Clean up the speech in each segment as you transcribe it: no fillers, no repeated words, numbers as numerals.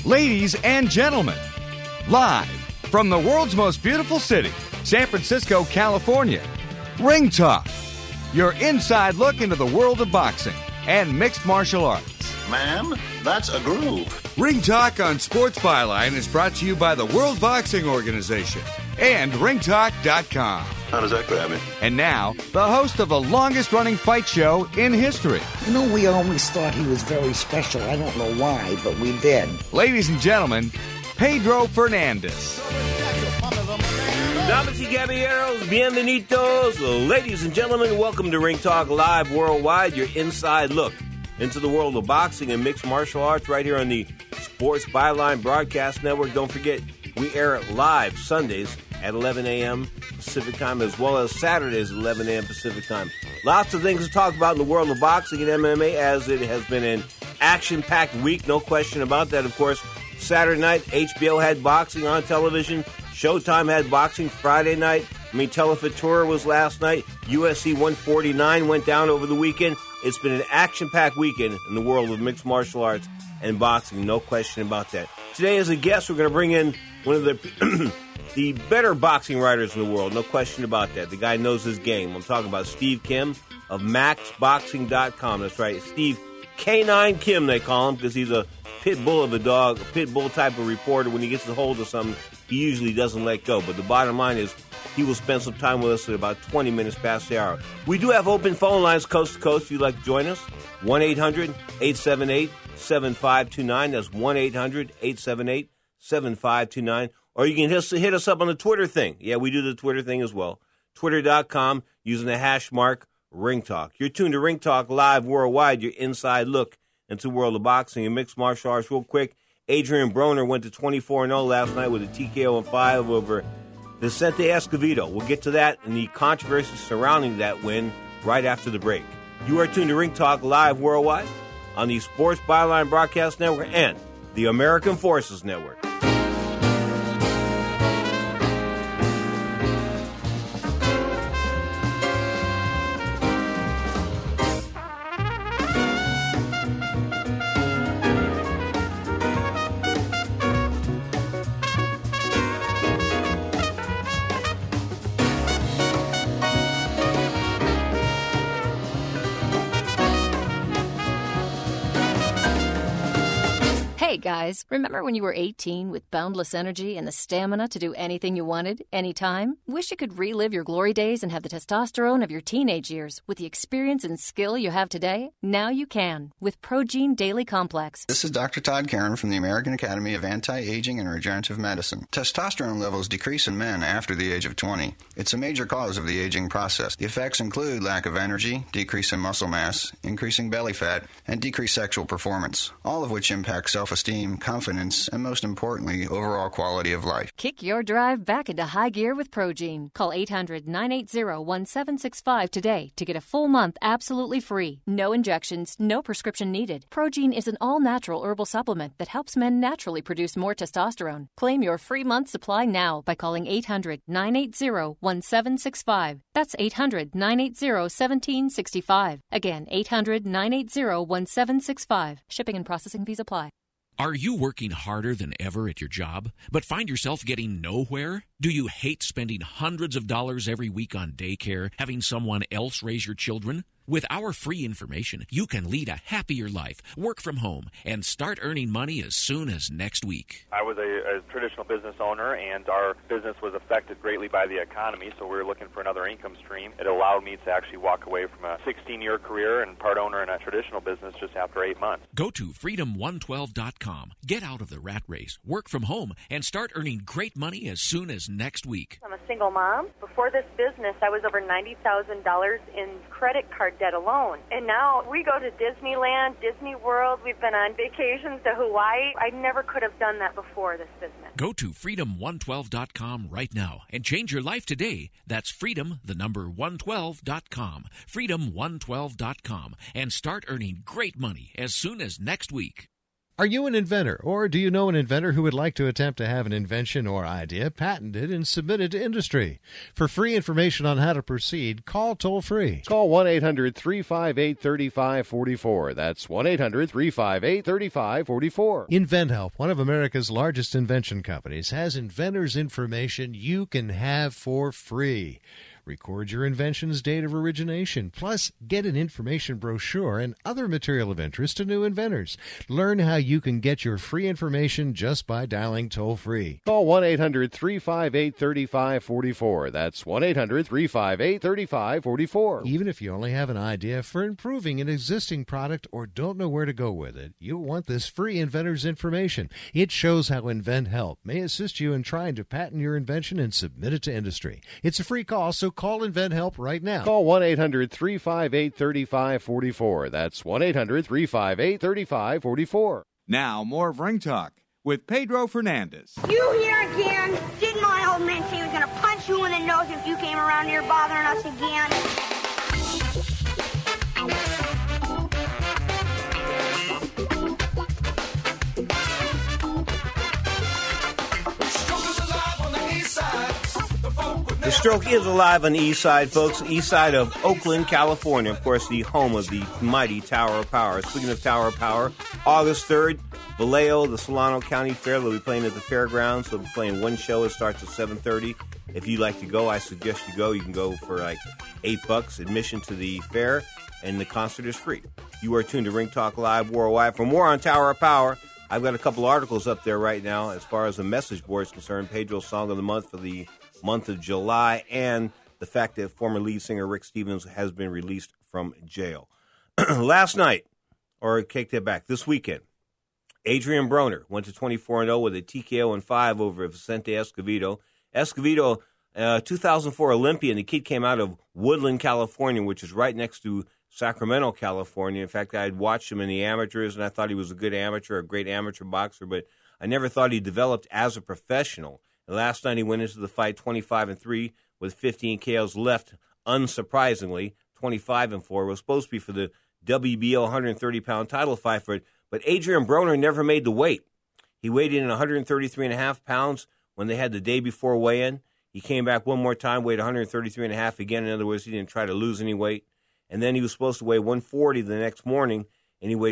Ladies and gentlemen, live from the world's most beautiful city, San Francisco, California, Ring Talk, your inside look into the world of boxing and mixed martial arts. Man, that's a groove. Ring Talk on Sports Byline is brought to you by the World Boxing Organization and ringtalk.com. How does that grab you? And now, the host of the longest-running fight show in history. You know, we always thought he was very special. I don't know why, but we did. Ladies and gentlemen, Pedro Fernandez. Damas y caballeros, bienvenidos. Ladies and gentlemen, welcome to Ring Talk Live Worldwide, your inside look into the world of boxing and mixed martial arts right here on the Sports Byline Broadcast Network. Don't forget, we air it live Sundays at 11 a.m. Pacific Time, as well as Saturdays at 11 a.m. Pacific Time. Lots of things to talk about in the world of boxing and MMA, as it has been an action-packed week, no question about that. Of course, Saturday night, HBO had boxing on television. Showtime had boxing Friday night. Telefutura was last night. UFC 149 went down over the weekend. It's been an action-packed weekend in the world of mixed martial arts and boxing, no question about that. Today, as a guest, we're going to bring in one of the the better boxing writers in the world, no question about that. The guy knows his game. I'm talking about Steve Kim of MaxBoxing.com. That's right, Steve K9 Kim, they call him, because he's a pit bull of a dog, a pit bull type of reporter. When he gets a hold of something, he usually doesn't let go. But the bottom line is, he will spend some time with us at about 20 minutes past the hour. We do have open phone lines coast to coast if you'd like to join us. 1-800-878-7529. That's 1-800-878-7529. Or you can hit us up on the Twitter thing. Yeah, we do the Twitter thing as well. Twitter.com using the hash mark Ring Talk. You're tuned to Ring Talk Live Worldwide, your inside look into the world of boxing and mixed martial arts. Real quick, Adrian Broner went to 24-0 last night with a TKO in 5 over Vicente Escovedo. We'll get to that and the controversy surrounding that win right after the break. You are tuned to Ring Talk Live Worldwide on the Sports Byline Broadcast Network and the American Forces Network. Hey guys, remember when you were 18 with boundless energy and the stamina to do anything you wanted, anytime? Wish you could relive your glory days and have the testosterone of your teenage years with the experience and skill you have today? Now you can with Progene Daily Complex. This is Dr. Todd Karen from the American Academy of Anti-Aging and Regenerative Medicine. Testosterone levels decrease in men after the age of 20. It's a major cause of the aging process. The effects include lack of energy, decrease in muscle mass, increasing belly fat, and decreased sexual performance, all of which impact self-esteem, confidence, and most importantly, overall quality of life. Kick your drive back into high gear with Progene. Call 800-980-1765 today to get a full month absolutely free. No injections, no prescription needed. Progene is an all-natural herbal supplement that helps men naturally produce more testosterone. Claim your free month supply now by calling 800-980-1765. That's 800-980-1765. Again, 800-980-1765. Shipping and processing fees apply. Are you working harder than ever at your job, but find yourself getting nowhere? Do you hate spending hundreds of dollars every week on daycare, having someone else raise your children? With our free information, you can lead a happier life, work from home, and start earning money as soon as next week. I was a traditional business owner, and our business was affected greatly by the economy, so we were looking for another income stream. It allowed me to actually walk away from a 16-year career and part owner in a traditional business just after 8 months. Go to freedom112.com. Get out of the rat race, work from home, and start earning great money as soon as next week. I'm a single mom. Before this business, I was over $90,000 in credit card debt alone. And now we go to Disneyland, Disney World. We've been on vacations to Hawaii. I never could have done that before this business. Go to freedom112.com right now and change your life today. That's freedom112.com. Freedom112.com and start earning great money as soon as next week. Are you an inventor, or do you know an inventor who would like to attempt to have an invention or idea patented and submitted to industry? For free information on how to proceed, call toll-free. Call 1-800-358-3544. That's 1-800-358-3544. InventHelp, one of America's largest invention companies, has inventors' information you can have for free. Record your invention's date of origination, plus get an information brochure and other material of interest to new inventors. Learn how you can get your free information just by dialing toll-free. Call 1-800-358-3544. That's 1-800-358-3544. Even if you only have an idea for improving an existing product or don't know where to go with it, you'll want this free inventor's information. It shows how InventHelp may assist you in trying to patent your invention and submit it to industry. It's a free call, so call InventHelp right now. Call 1-800-358-3544. That's 1-800-358-3544. Now, more of Ring Talk with Pedro Fernandez. You here again? Didn't my old man say he was going to punch you in the nose if you came around here bothering us again? The Stroke is alive on the east side, folks. East side of Oakland, California. Of course, the home of the mighty Tower of Power. Speaking of Tower of Power, August 3rd, Vallejo, the Solano County Fair. They'll be playing at the fairgrounds. They'll be playing one show. It starts at 7:30. If you'd like to go, I suggest you go. You can go for like $8 admission to the fair, and the concert is free. You are tuned to Ring Talk Live Worldwide. For more on Tower of Power, I've got a couple articles up there right now as far as the message board is concerned. Pedro's Song of the Month for the month of July, and the fact that former lead singer Rick Stevens has been released from jail. Last night, or take that back, this weekend, Adrian Broner went to 24-0 with a TKO in 5 over Vicente Escovedo. Escovedo, 2004 Olympian. The kid came out of Woodland, California, which is right next to Sacramento, California. In fact, I had watched him in the amateurs, and I thought he was a good amateur, a great amateur boxer, but I never thought he developed as a professional. And last night he went into the fight 25-3 with 15 KOs left, unsurprisingly, 25-4. It was supposed to be for the WBO 130-pound title fight for it, but Adrian Broner never made the weight. He weighed in at 133.5 pounds when they had the day before weigh-in. He came back one more time, weighed 133.5 again. In other words, he didn't try to lose any weight. And then he was supposed to weigh 140 the next morning, and he weighed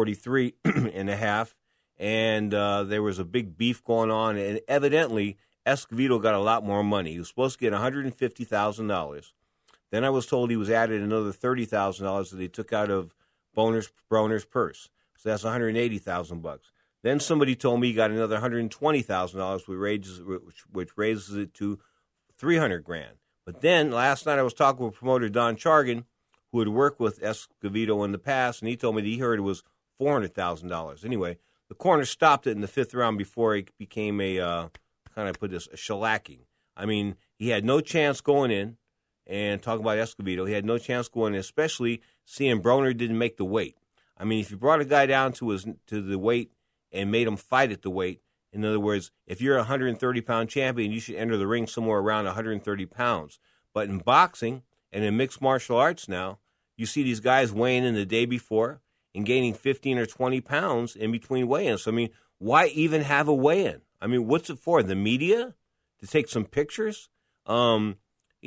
143.5. And there was a big beef going on, and evidently Escovedo got a lot more money. He was supposed to get $150,000. Then I was told he was added another $30,000 that he took out of Broner's purse. So that's $180,000. Then somebody told me he got another $120,000, which raises it to $300,000. But then last night I was talking with promoter Don Chargan, who had worked with Escovedo in the past, and he told me that he heard it was $400,000. Anyway, the corner stopped it in the 5th round before it became a shellacking. I mean, he had no chance going in, and talking about Escovedo, he had no chance going in, especially seeing Broner didn't make the weight. I mean, if you brought a guy down to the weight and made him fight at the weight, in other words, if you're a 130-pound champion, you should enter the ring somewhere around 130 pounds. But in boxing and in mixed martial arts now, you see these guys weighing in the day before and gaining 15 or 20 pounds in between weigh-ins. So, I mean, why even have a weigh-in? I mean, what's it for? The media? To take some pictures? To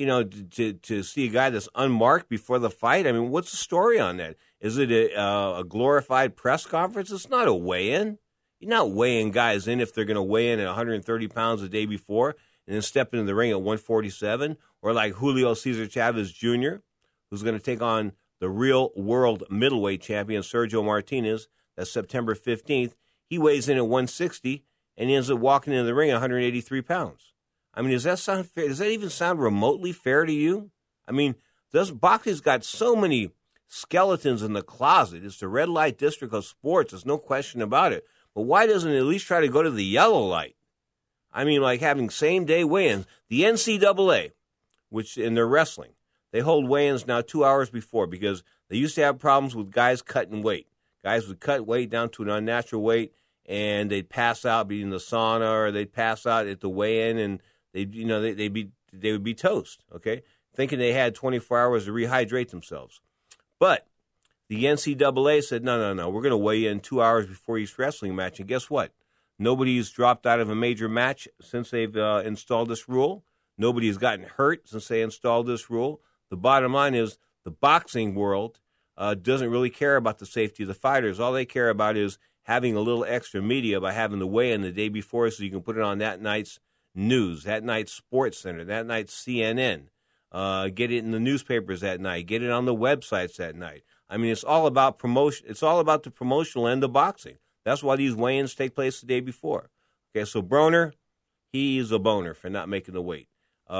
see a guy that's unmarked before the fight? I mean, what's the story on that? Is it a glorified press conference? It's not a weigh-in. You're not weighing guys in if they're going to weigh in at 130 pounds the day before and then step into the ring at 147. Or like Julio Cesar Chavez Jr., who's going to take on the real world middleweight champion, Sergio Martinez. That's September 15th. He weighs in at 160, and he ends up walking into the ring at 183 pounds. I mean, does that sound fair? Does that even sound remotely fair to you? I mean, boxing's got so many skeletons in the closet. It's the red light district of sports. There's no question about it. But why doesn't it at least try to go to the yellow light? I mean, like having same-day weigh-ins. The NCAA, which in their wrestling, they hold weigh-ins now 2 hours before because they used to have problems with guys cutting weight. Guys would cut weight down to an unnatural weight, and they'd pass out being in the sauna, or they'd pass out at the weigh-in, and they would be toast. Okay, thinking they had 24 hours to rehydrate themselves. But The NCAA said, no, we're going to weigh in 2 hours before each wrestling match. And guess what? Nobody's dropped out of a major match since they've installed this rule. Nobody's gotten hurt since they installed this rule. The bottom line is the boxing world doesn't really care about the safety of the fighters. All they care about is having a little extra media by having the weigh-in the day before so you can put it on that night's news, that night's Sports Center, that night's CNN. Get it in the newspapers that night. Get it on the websites that night. I mean, it's all about promotion. It's all about the promotional end of boxing. That's why these weigh-ins take place the day before. Okay, so Broner, he's a boner for not making the weight.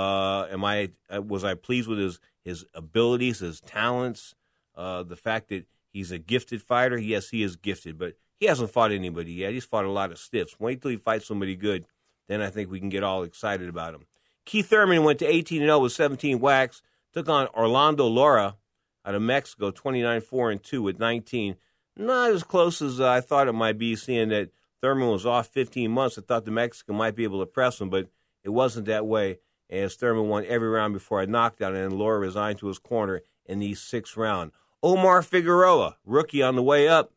Was I pleased with his abilities, his talents, the fact that he's a gifted fighter? Yes, he is gifted, but he hasn't fought anybody yet. He's fought a lot of stiffs. Wait till he fights somebody good, then I think we can get all excited about him. Keith Thurman went to 18-0 with 17 whacks, took on Orlando Lara out of Mexico, 29-4-2 with 19. Not as close as I thought it might be, seeing that Thurman was off 15 months. I thought the Mexican might be able to press him, but it wasn't that way, as Thurman won every round before a knockdown, and then Lara resigned to his corner in the 6th round. Omar Figueroa, rookie on the way up,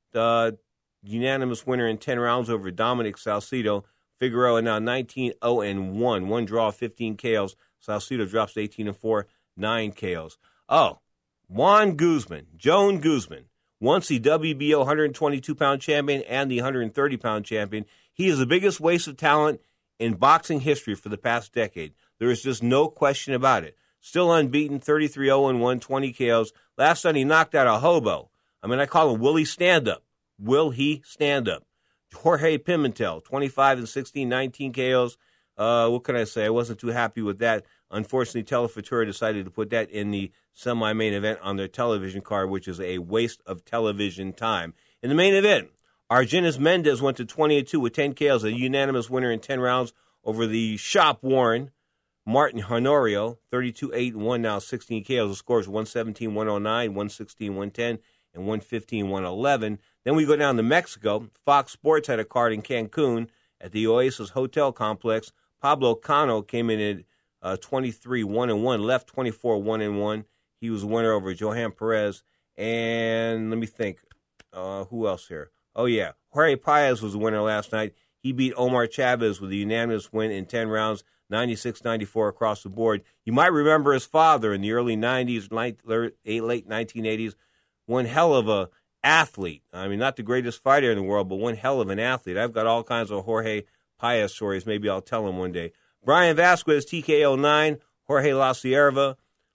unanimous winner in 10 rounds over Dominic Salcido. Figueroa now 19-0-1, one draw, 15 KOs. Salcido drops to 18-4, 9 KOs. Oh, Joan Guzman, once the WBO 122-pound champion and the 130-pound champion. He is the biggest waste of talent in boxing history for the past decade. There is just no question about it. Still unbeaten, 33-0-1, 20 KOs. Last night he knocked out a hobo. I mean, I call him Willie Stand-Up. Will he stand up? Jorge Pimentel, 25-16, 19 KOs. What can I say? I wasn't too happy with that. Unfortunately, Telefutura decided to put that in the semi-main event on their television card, which is a waste of television time. In the main event, Argenis Mendez went to 20-2 with 10 KOs, a unanimous winner in 10 rounds over the shop-worn Martin Honorio, 32-8-1, now 16 KOs. The scores 117-109, 116-110, and 115-111. Then we go down to Mexico. Fox Sports had a card in Cancun at the Oasis Hotel Complex. Pablo Cano came in at 23-1-1, left 24-1-1. He was the winner over Johan Perez. And let me think, who else here? Oh, yeah, Jorge Paez was the winner last night. He beat Omar Chavez with a unanimous win in 10 rounds, 96-94 across the board. You might remember his father in the early 90s, late 1980s, one hell of a athlete. I mean, not the greatest fighter in the world, but one hell of an athlete. I've got all kinds of Jorge Paez stories. Maybe I'll tell him one day. Brian Vasquez, TKO 9. Jorge La Cierva,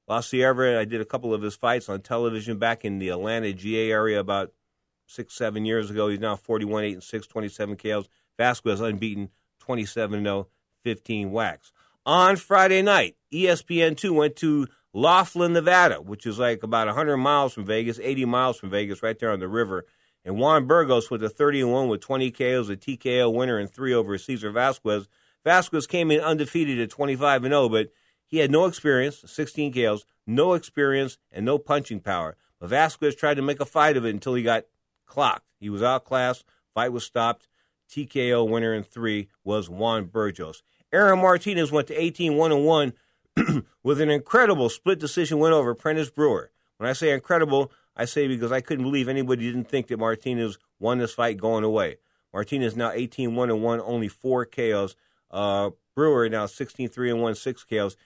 I did a couple of his fights on television back in the Atlanta, GA area about 6-7 years ago. He's now 41-8-6, 27 KOs. Vasquez unbeaten, 27-0, 15 whacks. On Friday night, ESPN2 went to Laughlin, Nevada, which is like about 100 miles from Vegas, 80 miles from Vegas, right there on the river. And Juan Burgos went to 30-1 with 20 KOs, a TKO winner, and 3 over Cesar Vasquez. Vasquez came in undefeated at 25-0, but he had no experience, 16 KOs, no experience, and no punching power. But Vasquez tried to make a fight of it until he got clocked. He was outclassed, fight was stopped. TKO winner in 3 was Juan Burgos. Aaron Martinez went to 18-1-1 with an incredible split decision win over Prentice Brewer. When I say incredible, I say because I couldn't believe anybody didn't think that Martinez won this fight going away. Martinez now 18-1-1, only 4 KOs. Brewer now 16-3-1, 6 KOs.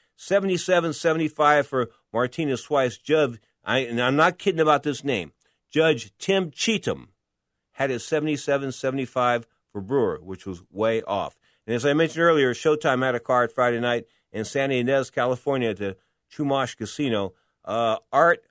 77-75 for Martinez twice. And I'm not kidding about this name. Judge Tim Cheatham had it 77-75 for Brewer, which was way off. And as I mentioned earlier, Showtime had a card Friday night in San Ynez, California at the Chumash Casino. Art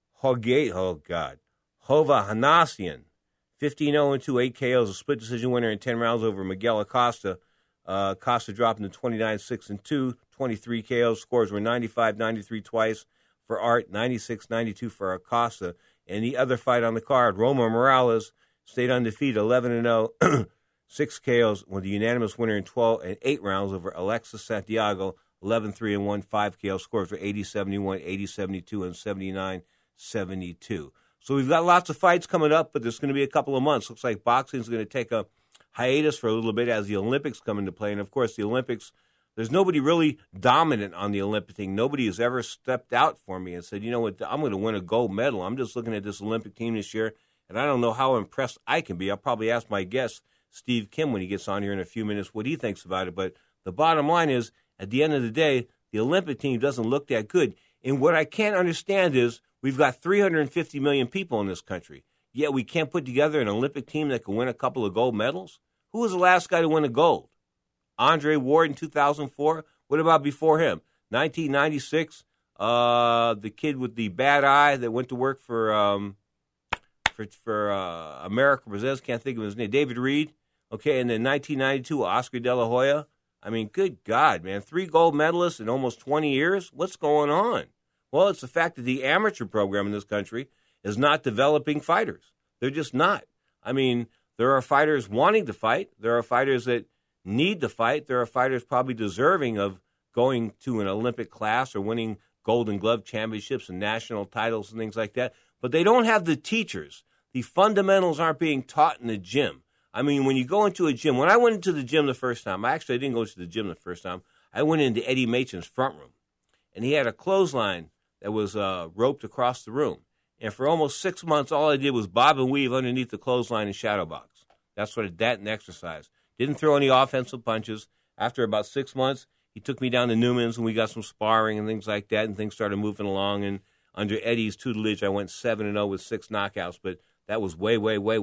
Hova Hanasian, 15-0-2, 8 KOs, a split decision winner in 10 rounds over Miguel Acosta. Acosta dropped into 29-6-2, 23 KOs. Scores were 95-93 twice for Art, 96-92 for Acosta. And the other fight on the card, Roma Morales stayed undefeated, 11-0, 6 KOs, with a unanimous winner in 12 and 8 rounds over Alexis Santiago, 11-3-1, 5 KO. Scores were 80-71, 80-72, and 79-72. So we've got lots of fights coming up, but there's going to be a couple of months. Looks like boxing is going to take a hiatus for a little bit as the Olympics come into play. And, of course, the Olympics, There's nobody really dominant on the Olympic team. Nobody has ever stepped out for me and said, you know what, I'm going to win a gold medal. I'm just looking at this Olympic team this year, and I don't know how impressed I can be. I'll probably ask my guest, Steve Kim, when he gets on here in a few minutes, what he thinks about it. But the bottom line is, at the end of the day, the Olympic team doesn't look that good. And what I can't understand is we've got 350 million people in this country, yet we can't put together an Olympic team that can win a couple of gold medals. Who was the last guy to win a gold? Andre Ward in 2004. What about before him? 1996, the kid with the bad eye that went to work for America Presents, can't think of his name, David Reed. Okay, and then 1992, Oscar De La Hoya. I mean, good God, man, 3 gold medalists in almost 20 years? What's going on? Well, it's the fact that the amateur program in this country is not developing fighters. They're just not. I mean, there are fighters wanting to fight. There are fighters that need to fight. There are fighters probably deserving of going to an Olympic class or winning Golden Glove championships and national titles and things like that. But they don't have the teachers. The fundamentals aren't being taught in the gym. I mean, when you go into a gym, when I went into the gym the first time, I didn't go to the gym the first time. I went into Eddie Machen's front room, and he had a clothesline that was roped across the room. And for almost 6 months, all I did was bob and weave underneath the clothesline and shadow box. That's what that and exercise. Didn't throw any offensive punches. After about 6 months, he took me down to Newman's, and we got some sparring and things like that, and things started moving along. And under Eddie's tutelage, I went 7-0 with 6 knockouts. But that was way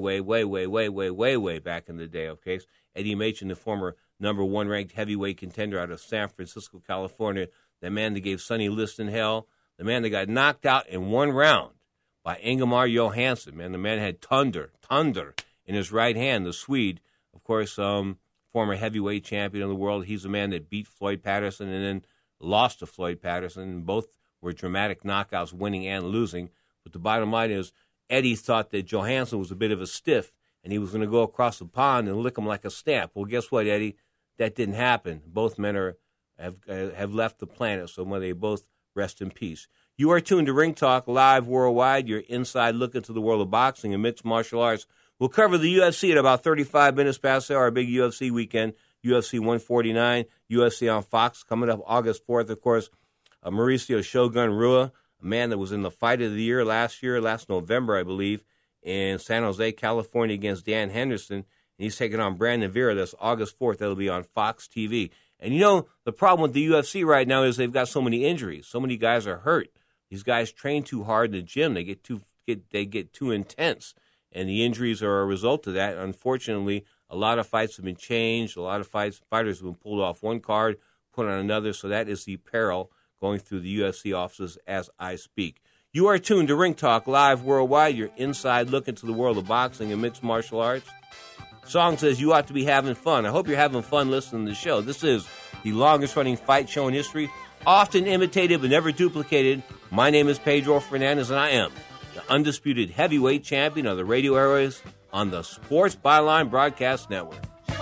back in the day, okay? Eddie Machen, the former number 1 ranked heavyweight contender out of San Francisco, California, the man that gave Sonny Liston hell, the man that got knocked out in 1 round by Ingemar Johansson, man. The man had thunder in his right hand, the Swede, of course, former heavyweight champion of the world. He's the man that beat Floyd Patterson and then lost to Floyd Patterson. Both were dramatic knockouts, winning and losing. But the bottom line is, Eddie thought that Johansson was a bit of a stiff, and he was going to go across the pond and lick him like a stamp. Well, guess what, Eddie? That didn't happen. Both men have left the planet, so may they both rest in peace. You are tuned to Ring Talk Live Worldwide, your inside look into the world of boxing and mixed martial arts. We'll cover the UFC at about 35 minutes past our big UFC weekend, UFC 149, UFC on Fox, coming up August 4th, of course. Mauricio Shogun Rua, a man that was in the fight of the year last November, I believe, in San Jose, California, against Dan Henderson. And he's taking on Brandon Vera. That's August 4th. That'll be on Fox TV. And, you know, the problem with the UFC right now is they've got so many injuries. So many guys are hurt. These guys train too hard in the gym. They get too intense. And the injuries are a result of that. Unfortunately, a lot of fights have been changed. A lot of fighters have been pulled off one card, put on another. So that is the peril going through the UFC offices as I speak. You are tuned to Ring Talk Live Worldwide, your inside look into the world of boxing and mixed martial arts. Song says you ought to be having fun. I hope you're having fun listening to the show. This is the longest-running fight show in history, often imitated but never duplicated. My name is Pedro Fernandez, and I am the undisputed heavyweight champion of the radio airways on the Sports Byline Broadcast Network.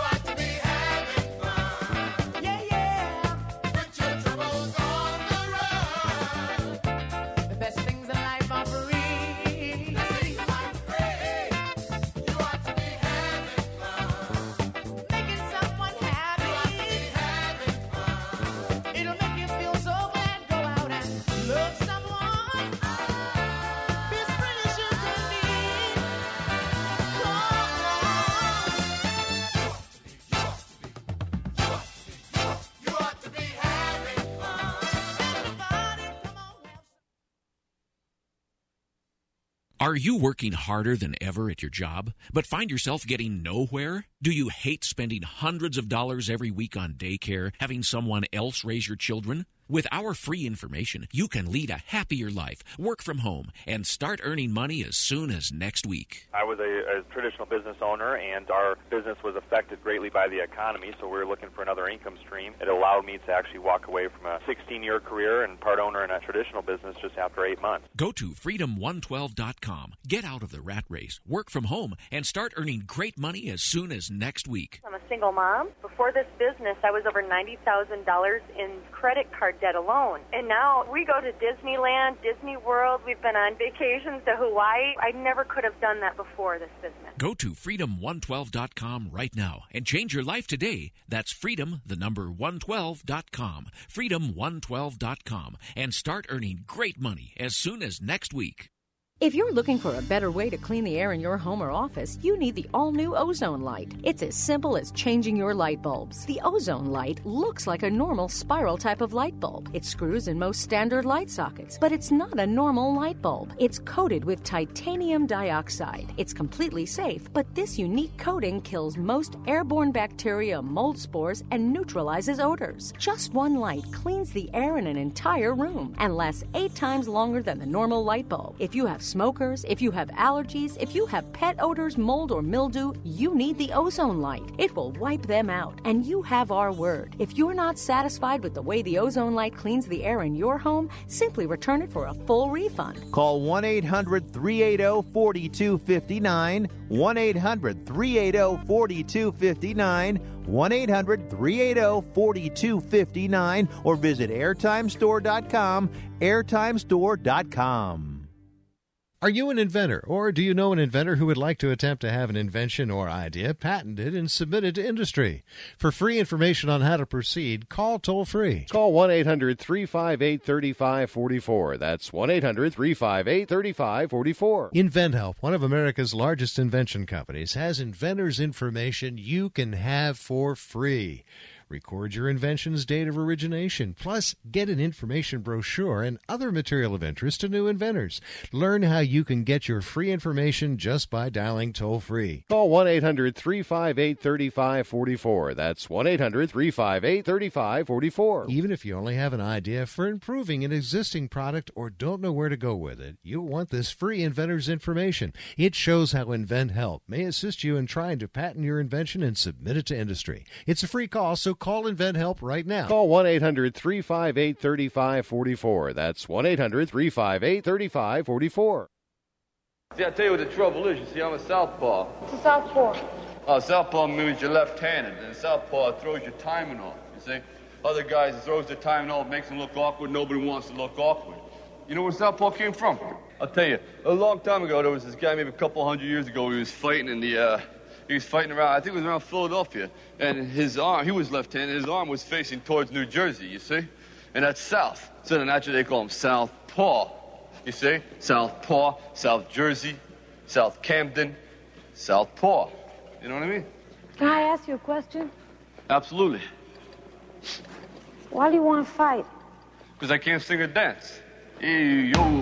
Are you working harder than ever at your job, but find yourself getting nowhere? Do you hate spending hundreds of dollars every week on daycare, having someone else raise your children? With our free information, you can lead a happier life, work from home, and start earning money as soon as next week. I was a traditional business owner, and our business was affected greatly by the economy, so we were looking for another income stream. It allowed me to actually walk away from a 16-year career and part owner in a traditional business just after 8 months. Go to freedom112.com. Get out of the rat race, work from home, and start earning great money as soon as next week. I'm a single mom. Before this business, I was over $90,000 in credit card debt alone. And now we go to Disneyland, Disney World. We've been on vacations to Hawaii. I never could have done that before this business. Go to freedom112.com right now and change your life today. That's freedom, the number 112.com. Freedom112.com and start earning great money as soon as next week. If you're looking for a better way to clean the air in your home or office, you need the all-new Ozone Light. It's as simple as changing your light bulbs. The Ozone Light looks like a normal spiral type of light bulb. It screws in most standard light sockets, but it's not a normal light bulb. It's coated with titanium dioxide. It's completely safe, but this unique coating kills most airborne bacteria, mold spores, and neutralizes odors. Just one light cleans the air in an entire room and lasts 8 times longer than the normal light bulb. If you have smokers, if you have allergies, if you have pet odors, mold, or mildew, you need the Ozone Light. It will wipe them out, and you have our word. If you're not satisfied with the way the Ozone Light cleans the air in your home, simply return it for a full refund. Call 1-800-380-4259, 1-800-380-4259, 1-800-380-4259, or visit airtimestore.com, airtimestore.com. Are you an inventor, or do you know an inventor who would like to attempt to have an invention or idea patented and submitted to industry? For free information on how to proceed, call toll-free. Call 1-800-358-3544. That's 1-800-358-3544. InventHelp, one of America's largest invention companies, has inventors' information you can have for free. Record your invention's date of origination, plus get an information brochure and other material of interest to new inventors. Learn how you can get your free information just by dialing toll-free. Call 1-800-358-3544. That's 1-800-358-3544. Even if you only have an idea for improving an existing product or don't know where to go with it, you'll want this free inventor's information. It shows how InventHelp may assist you in trying to patent your invention and submit it to industry. It's a free call, so call InventHelp right now. Call 1-800-358-3544. That's 1-800-358-3544. See, I tell you what the trouble is. You see, I'm a southpaw. What's a southpaw? Southpaw means you're left-handed, and southpaw throws your timing off, you see. Other guys, throws their timing off, makes them look awkward. Nobody wants to look awkward. You know where southpaw came from? I'll tell you. A long time ago, there was this guy, maybe a couple hundred years ago, he was fighting in the, he was fighting around, I think it was around Philadelphia, and his arm, he was left-handed, his arm was facing towards New Jersey, you see? And that's south. So then naturally they call him southpaw, you see? Southpaw, South Jersey, South Camden, southpaw. You know what I mean? Can I ask you a question? Absolutely. Why do you want to fight? Because I can't sing or dance. Hey, yo.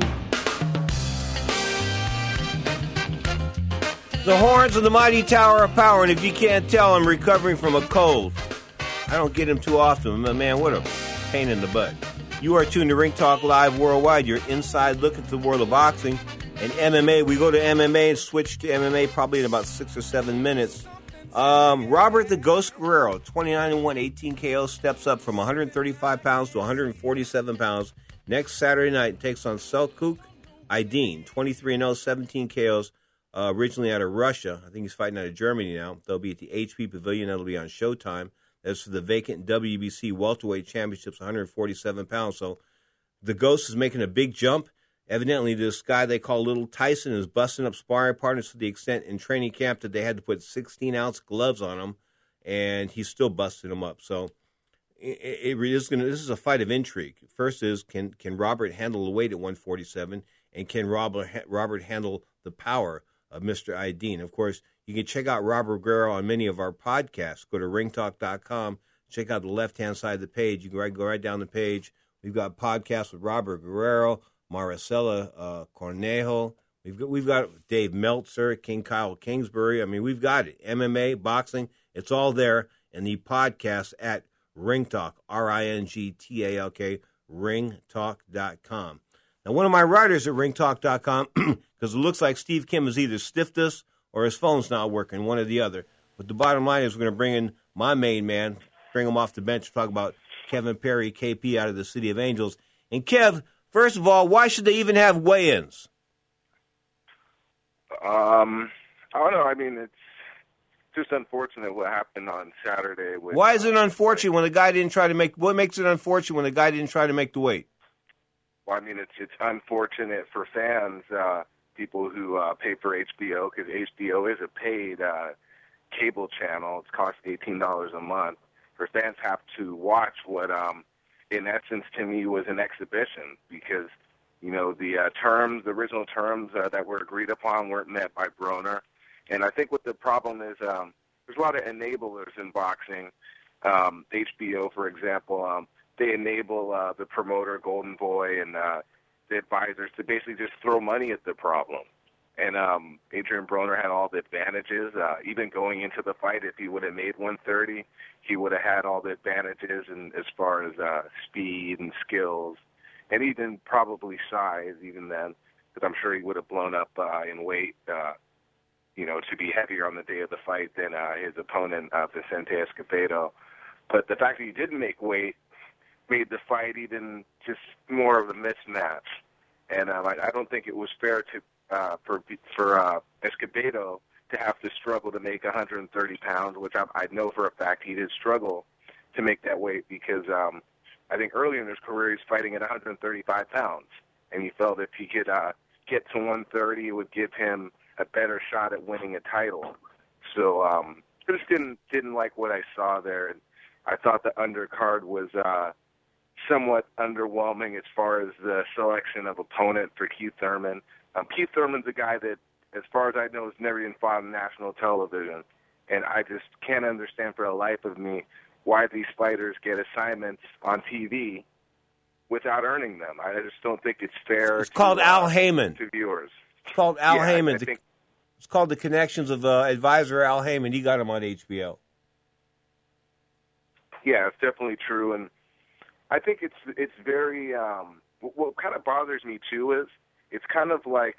The horns of the mighty Tower of Power, and if you can't tell, I'm recovering from a cold. I don't get them too often, but man, what a pain in the butt. You are tuned to Ring Talk Live Worldwide, your inside look into the world of boxing and MMA. We go to MMA and switch to MMA probably in about 6 or 7 minutes. Robert the Ghost Guerrero, 29-1, 18 KOs, steps up from 135 pounds to 147 pounds. Next Saturday night, takes on Selçuk Aydin, 23-0, 17 KOs. Originally out of Russia. I think he's fighting out of Germany now. They'll be at the HP Pavilion. That'll be on Showtime. That's for the vacant WBC welterweight championships, 147 pounds. So the Ghost is making a big jump. Evidently, this guy they call Little Tyson is busting up sparring partners to the extent in training camp that they had to put 16-ounce gloves on him, and he's still busting them up. So this is a fight of intrigue. First is, can Robert handle the weight at 147, and can Robert handle the power of Mr. Aydin? Of course, you can check out Robert Guerrero on many of our podcasts. Go to ringtalk.com. Check out the left-hand side of the page. You can go right down the page. We've got podcasts with Robert Guerrero, Maricela Cornejo. We've got Dave Meltzer, King Kyle Kingsbury. I mean, we've got it. MMA, boxing, it's all there in the podcast at Ring Talk, RINGTALK, ringtalk.com. Now, one of my writers at ringtalk.com, because it looks like Steve Kim has either stiffed us or his phone's not working, one or the other. But the bottom line is we're going to bring in my main man, bring him off the bench to talk about Kevin Perry, KP, out of the City of Angels. And, Kev, first of all, why should they even have weigh-ins? I don't know. I mean, just unfortunate what happened on Saturday. With, why is it unfortunate when the guy didn't try to make? What makes it unfortunate when the guy didn't try to make the weight? Well, I mean, it's unfortunate for fans, people who pay for HBO, because HBO is a paid cable channel. It costs $18 a month. For fans have to watch what, in essence, to me, was an exhibition, because the original terms that were agreed upon weren't met by Broner. And I think what the problem is, there's a lot of enablers in boxing. HBO, for example, they enable the promoter, Golden Boy, and the advisors to basically just throw money at the problem. And Adrian Broner had all the advantages. Even going into the fight, if he would have made 130, he would have had all the advantages and as far as speed and skills, and even probably size, even then, because I'm sure he would have blown up in weight, to be heavier on the day of the fight than his opponent, Vicente Escobedo. But the fact that he didn't make weight made the fight even just more of a mismatch. And I don't think it was fair for Escobedo to have to struggle to make 130 pounds, which I know for a fact he did struggle to make that weight, because I think earlier in his career he was fighting at 135 pounds, and he felt if he could get to 130, it would give him a better shot at winning a title. So I just didn't like what I saw there, and I thought the undercard was somewhat underwhelming as far as the selection of opponent for Keith Thurman. Keith Thurman's a guy that, as far as I know, has never even fought on national television, and I just can't understand for the life of me why these fighters get assignments on TV without earning them. I just don't think it's fair. It's called Al Heyman to viewers. It's called Al Heyman. I think, it's called The Connections of advisor Al Heyman. He got him on HBO. Yeah, it's definitely true, and I think it's very. What kind of bothers me too is it's kind of like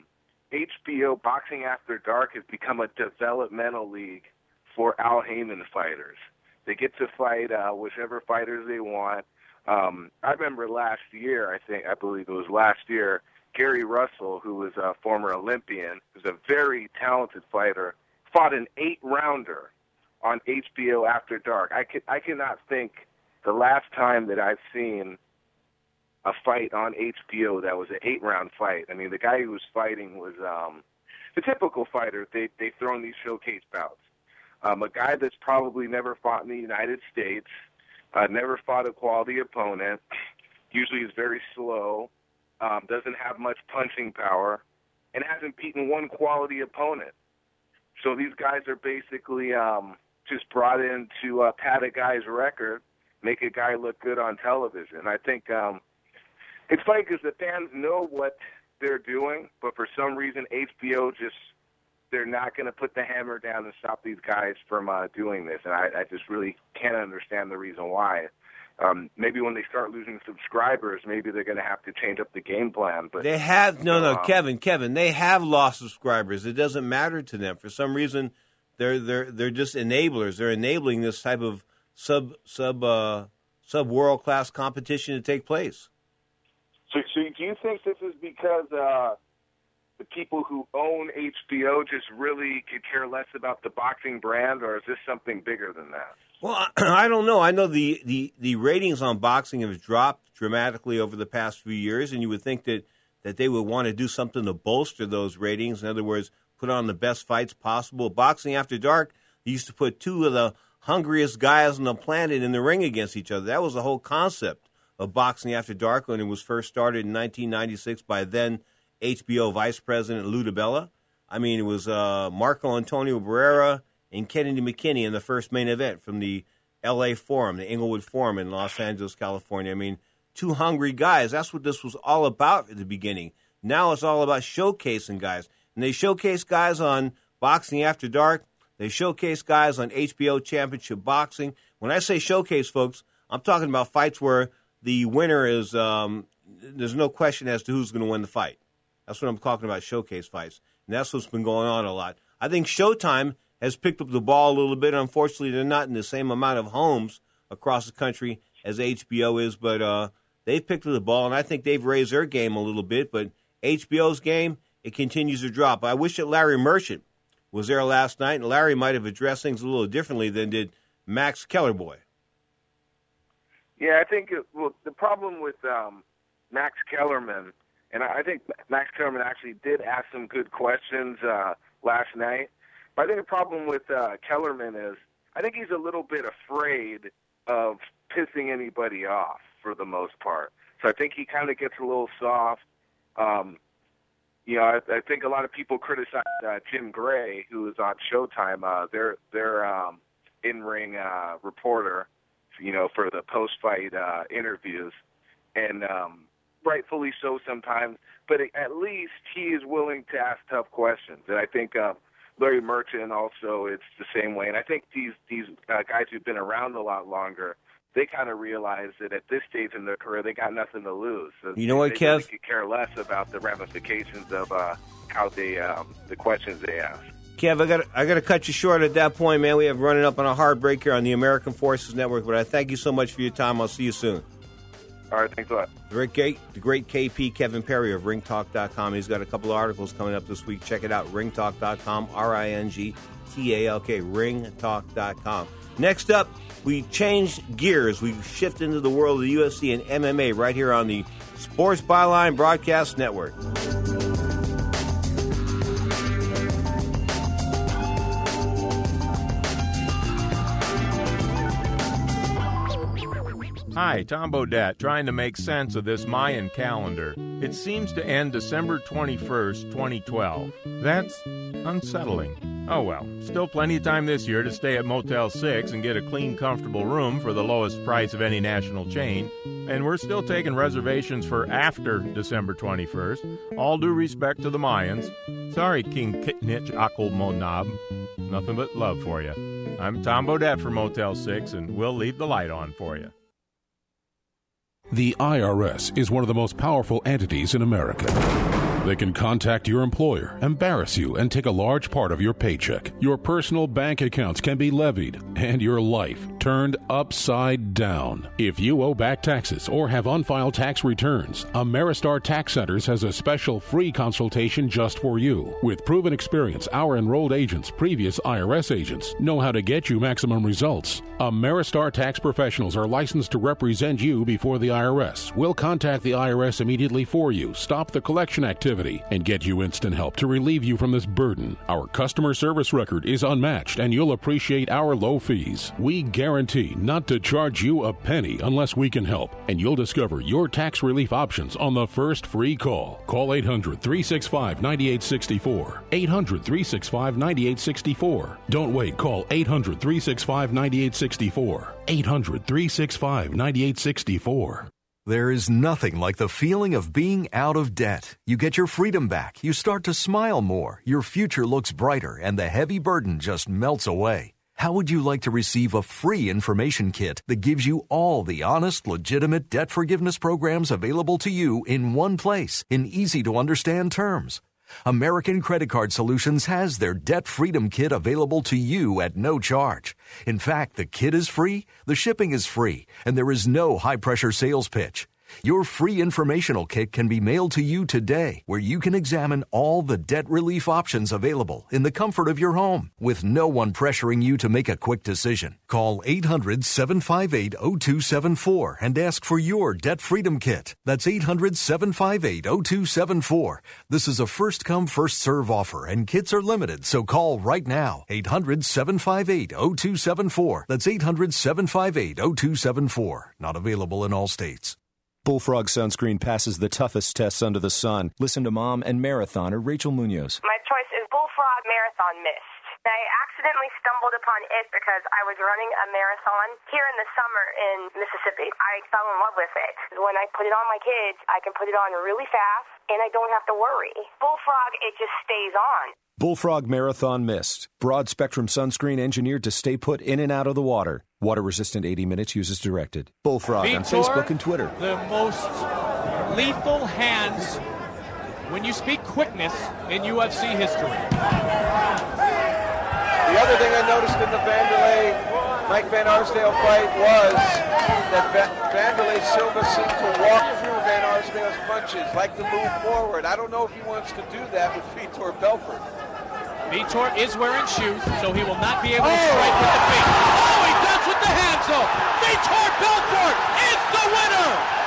HBO Boxing After Dark has become a developmental league for Al Heyman fighters. They get to fight whichever fighters they want. I remember last year, I believe it was last year, Gary Russell, who was a former Olympian, who's a very talented fighter, fought an 8-rounder on HBO After Dark. I cannot think the last time that I've seen a fight on HBO that was an 8-round fight. I mean, the guy who was fighting was the typical fighter. They throw in these showcase bouts. A guy that's probably never fought in the United States, never fought a quality opponent, usually is very slow, doesn't have much punching power, and hasn't beaten one quality opponent. So these guys are basically just brought in to pad a guy's record, make a guy look good on television. I think it's funny because the fans know what they're doing, but for some reason HBO they're not going to put the hammer down and stop these guys from doing this. And I just really can't understand the reason why. Maybe when they start losing subscribers, maybe they're going to have to change up the game plan. But they have Kevin. They have lost subscribers. It doesn't matter to them for some reason. They're just enablers. They're enabling this type of sub world class competition to take place. So do you think this is because the people who own HBO just really could care less about the boxing brand, or is this something bigger than that? Well, I don't know. I know the ratings on boxing have dropped dramatically over the past few years, and you would think that they would want to do something to bolster those ratings. In other words, put on the best fights possible. Boxing After Dark used to put two of the hungriest guys on the planet in the ring against each other. That was the whole concept of Boxing After Dark when it was first started in 1996 by then HBO Vice President Lou DiBella. I mean, it was Marco Antonio Barrera and Kennedy McKinney in the first main event from the L.A. Forum, the Inglewood Forum in Los Angeles, California. I mean, two hungry guys. That's what this was all about at the beginning. Now it's all about showcasing guys. And they showcase guys on Boxing After Dark. They showcase guys on HBO Championship Boxing. When I say showcase, folks, I'm talking about fights where the winner is there's no question as to who's going to win the fight. That's what I'm talking about, showcase fights. And that's what's been going on a lot. I think Showtime has picked up the ball a little bit. Unfortunately, they're not in the same amount of homes across the country as HBO is, but they've picked up the ball, and I think they've raised their game a little bit. But HBO's game, it continues to drop. I wish that Larry Merchant was there last night, and Larry might have addressed things a little differently than did Max Kellerboy. Yeah, I think the problem with Max Kellerman, and I think Max Kellerman actually did ask some good questions last night, but I think the problem with Kellerman is I think he's a little bit afraid of pissing anybody off for the most part. So I think he kind of gets a little soft. I think a lot of people criticize Jim Gray, who is on Showtime, their in-ring reporter, for the post-fight interviews, and rightfully so sometimes. But at least he is willing to ask tough questions, and I think Larry Merchant also, it's the same way. And I think these guys who've been around a lot longer, they kind of realize that at this stage in their career, they got nothing to lose. So you know what, they Kev? really could care less about the ramifications of how they the questions they ask. Kev, I got to cut you short at that point, man. We have running up on a hard break here on the American Forces Network, but I thank you so much for your time. I'll see you soon. All right, thanks a lot. The great KP, Kevin Perry of ringtalk.com. He's got a couple of articles coming up this week. Check it out, ringtalk.com, RINGTALK, ringtalk.com. Next up, we changed gears. We shift into the world of the UFC and MMA right here on the Sports Byline Broadcast Network. Hi, Tom Bodette, trying to make sense of this Mayan calendar. It seems to end December 21st, 2012. That's unsettling. Oh well, still plenty of time this year to stay at Motel 6 and get a clean, comfortable room for the lowest price of any national chain. And we're still taking reservations for after December 21st. All due respect to the Mayans. Sorry, King Kitnich Akul Monab. Nothing but love for you. I'm Tom Bodette for Motel 6, and we'll leave the light on for you. The IRS is one of the most powerful entities in America. They can contact your employer, embarrass you, and take a large part of your paycheck. Your personal bank accounts can be levied, and your life turned upside down. If you owe back taxes or have unfiled tax returns, Ameristar Tax Centers has a special free consultation just for you. With proven experience, our enrolled agents, previous IRS agents, know how to get you maximum results. Ameristar Tax Professionals are licensed to represent you before the IRS. We'll contact the IRS immediately for you, stop the collection activity, and get you instant help to relieve you from this burden. Our customer service record is unmatched, and you'll appreciate our low fees. We guarantee not to charge you a penny unless we can help, and you'll discover your tax relief options on the first free call. Call 800-365-9864. 800-365-9864. Don't wait. Call 800-365-9864. 800-365-9864. There is nothing like the feeling of being out of debt. You get your freedom back. You start to smile more. Your future looks brighter, and the heavy burden just melts away. How would you like to receive a free information kit that gives you all the honest, legitimate debt forgiveness programs available to you in one place, in easy-to-understand terms? American Credit Card Solutions has their Debt Freedom Kit available to you at no charge. In fact, the kit is free, the shipping is free, and there is no high-pressure sales pitch. Your free informational kit can be mailed to you today, where you can examine all the debt relief options available in the comfort of your home, with no one pressuring you to make a quick decision. Call 800-758-0274 and ask for your Debt Freedom Kit. That's 800-758-0274. This is a first-come, first-serve offer, and kits are limited, so call right now. 800-758-0274. That's 800-758-0274. Not available in all states. Bullfrog sunscreen passes the toughest tests under the sun. Listen to mom and marathoner Rachel Munoz. My choice is Bullfrog Marathon Mist. I accidentally stumbled upon it because I was running a marathon here in the summer in Mississippi. I fell in love with it. When I put it on my kids, I can put it on really fast, and I don't have to worry. Bullfrog, it just stays on. Bullfrog Marathon Mist. Broad-spectrum sunscreen engineered to stay put in and out of the water. Water-resistant 80 minutes. Use as directed. Bullfrog on Facebook and Twitter. The most lethal hands when you speak quickness in UFC history. The other thing I noticed in the Vanderlei-Mike Van Arsdale fight was that Vanderlei Silva seemed to walk through Van Arsdale's punches, like to move forward. I don't know if he wants to do that with Vitor Belfort. Vitor is wearing shoes, so he will not be able to strike with the feet. Oh, he does with the hands, though. Vitor Belfort is the winner.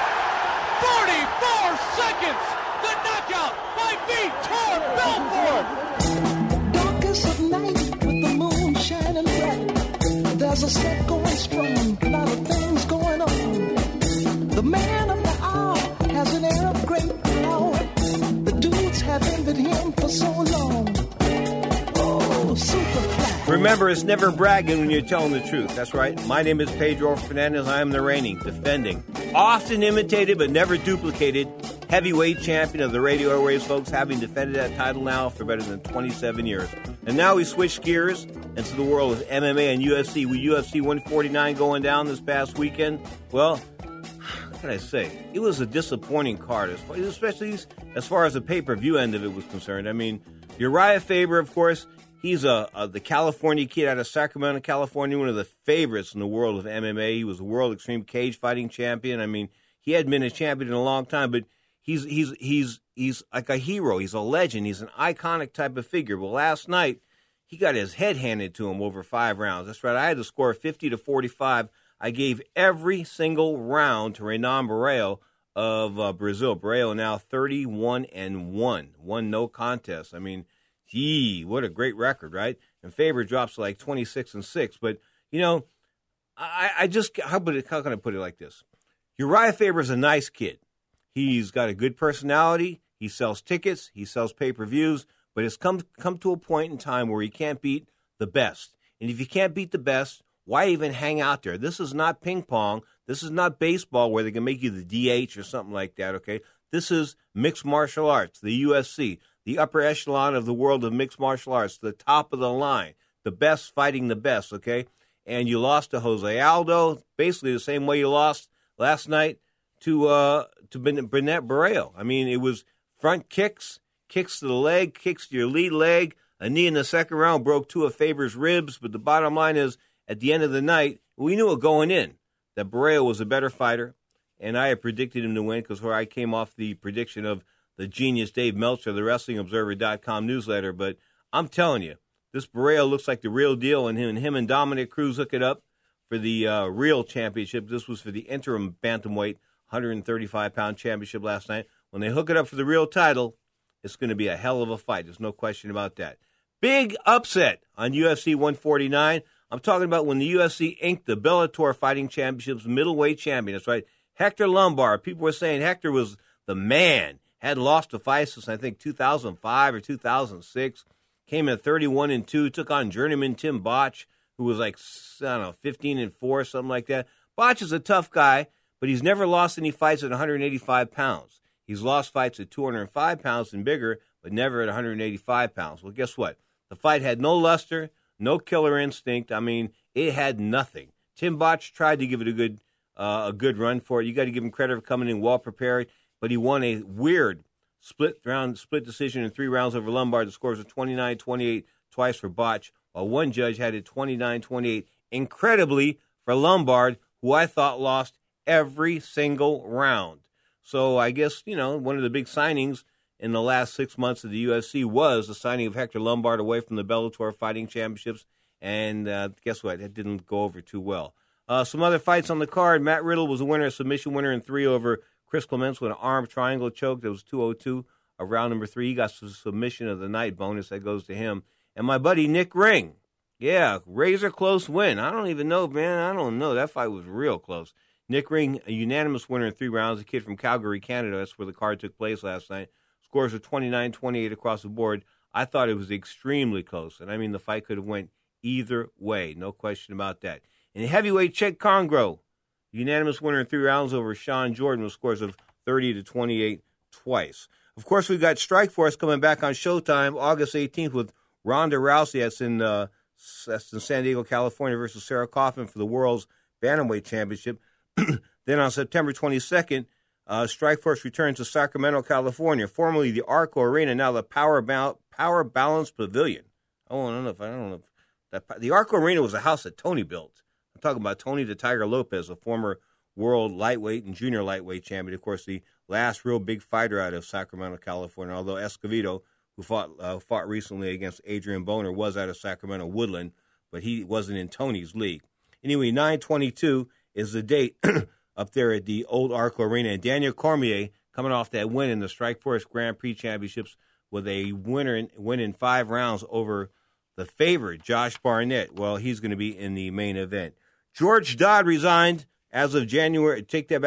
44 seconds. The knockout by Vitor Belfort. Darkest of night with the moon shining bright. There's a set going strong, a lot of things going on. The man of the hour has an air of great power. The dudes have envied him for so long. Oh, Superfly. Remember, it's never bragging when you're telling the truth. That's right. My name is Pedro Fernandez. I am the reigning, defending, often imitated but never duplicated heavyweight champion of the radio airways, folks, having defended that title now for better than 27 years. And now we switch gears into the world of MMA and UFC. With UFC 149 going down this past weekend, well, what can I say? It was a disappointing card, especially as far as the pay-per-view end of it was concerned. I mean, Uriah Faber, of course, he's the California kid out of Sacramento, California, one of the favorites in the world of MMA. He was a World Extreme Cage Fighting champion. I mean, he hadn't been a champion in a long time, but he's like a hero. He's a legend. He's an iconic type of figure. Well, last night, he got his head handed to him over 5 rounds. That's right. I had to score 50-45. I gave every single round to Renan Barão of Brazil. Barão now 31-1. One no contest. I mean, gee, what a great record, right? And Faber drops to like 26-6. But, you know, I just, how can I put it like this? Uriah Faber's a nice kid. He's got a good personality. He sells tickets. He sells pay-per-views. But it's come to a point in time where he can't beat the best. And if you can't beat the best, why even hang out there? This is not ping pong. This is not baseball where they can make you the DH or something like that, okay? This is mixed martial arts, the UFC, the upper echelon of the world of mixed martial arts, the top of the line, the best fighting the best, okay? And you lost to Jose Aldo, basically the same way you lost last night to Burnett Barão. I mean, it was front kicks to the leg, kicks to your lead leg. A knee in the second round broke 2 of Faber's ribs. But the bottom line is, at the end of the night, we knew it going in that Barão was a better fighter. And I had predicted him to win because I came off the prediction of the genius Dave Meltzer, the WrestlingObserver.com newsletter. But I'm telling you, this Barão looks like the real deal. And him and Dominic Cruz hook it up for the real championship. This was for the interim bantamweight 135-pound championship last night. When they hook it up for the real title, it's going to be a hell of a fight. There's no question about that. Big upset on UFC 149. I'm talking about when the UFC inked the Bellator Fighting Championships middleweight champion. That's right, Hector Lombard. People were saying Hector was the man. Hadn't lost a fight since, I think, 2005 or 2006. Came in 31-2. Took on journeyman Tim Boetsch, who was like, 15-4, something like that. Boetsch is a tough guy, but he's never lost any fights at 185 pounds. He's lost fights at 205 pounds and bigger, but never at 185 pounds. Well, guess what? The fight had no luster, no killer instinct. I mean, it had nothing. Tim Boetsch tried to give it a good run for it. You got to give him credit for coming in well prepared, but he won a weird split decision in 3 rounds over Lombard. The scores were 29-28 twice for Boetsch, while one judge had it 29-28. Incredibly for Lombard, who I thought lost every single round. So I guess, one of the big signings in the last 6 months of the UFC was the signing of Hector Lombard away from the Bellator Fighting Championships. And guess what? That didn't go over too well. Some other fights on the card. Matt Riddle was a submission winner in 3 over Chris Clements with an arm triangle choke. That was 202 of round number 3. He got the submission of the night bonus. That goes to him. And my buddy Nick Ring. Yeah, razor close win. I don't even know, man. I don't know. That fight was real close. Nick Ring, a unanimous winner in 3 rounds, a kid from Calgary, Canada. That's where the card took place last night. Scores were 29-28 across the board. I thought it was extremely close. And I mean, the fight could have went either way. No question about that. In heavyweight, Cheick Kongo, unanimous winner in 3 rounds over Sean Jordan with scores of 30-28 twice. Of course, we've got Strikeforce coming back on Showtime August 18th with Ronda Rousey. That's in San Diego, California versus Sarah Kaufman for the World's Bantamweight Championship. Then on September 22nd, Strikeforce returns to Sacramento, California, formerly the Arco Arena, now the Power Balance Pavilion. I don't know if that the Arco Arena was a house that Tony built. I'm talking about Tony the Tiger Lopez, a former world lightweight and junior lightweight champion. Of course, the last real big fighter out of Sacramento, California, although Escovedo, who fought recently against Adrian Boner, was out of Sacramento Woodland, but he wasn't in Tony's league. Anyway, 9/22 is the date up there at the Old Arco Arena. And Daniel Cormier, coming off that win in the Strikeforce Grand Prix Championships with a win in 5 rounds over the favorite, Josh Barnett. Well, he's going to be in the main event. George Dodd resigned as of July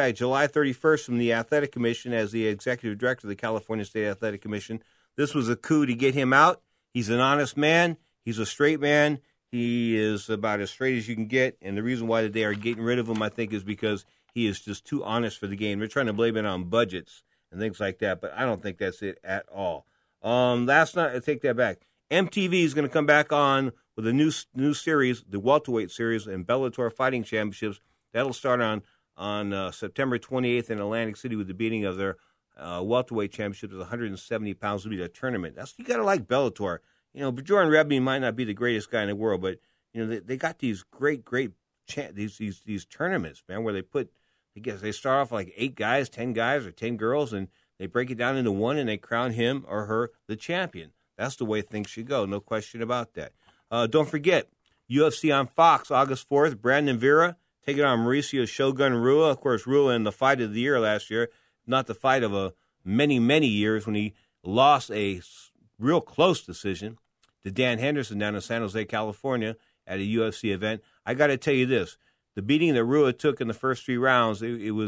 31st from the Athletic Commission as the executive director of the California State Athletic Commission. This was a coup to get him out. He's an honest man. He's a straight man. He is about as straight as you can get. And the reason why they are getting rid of him, I think, is because he is just too honest for the game. They're trying to blame it on budgets and things like that, but I don't think that's it at all. Last night, I take that back. MTV is going to come back on with a new series, the welterweight series and Bellator Fighting Championships. That'll start on September 28th in Atlantic City with the beating of their welterweight championships. 170 pounds will be the tournament. You got to like Bellator. You know, Bjorn Rebbe might not be the greatest guy in the world, but you know they got these great these tournaments, man, where they start off like 8 guys, 10 guys, or 10 girls, and they break it down into one, and they crown him or her the champion. That's the way things should go, no question about that. Don't forget, UFC on Fox, August 4th, Brandon Vera taking on Mauricio Shogun Rua. Of course, Rua in the fight of the year last year, not the fight of many, many years when he lost a real close decision to Dan Henderson down in San Jose, California at a UFC event. I got to tell you this. The beating that Rua took in the first 3 rounds,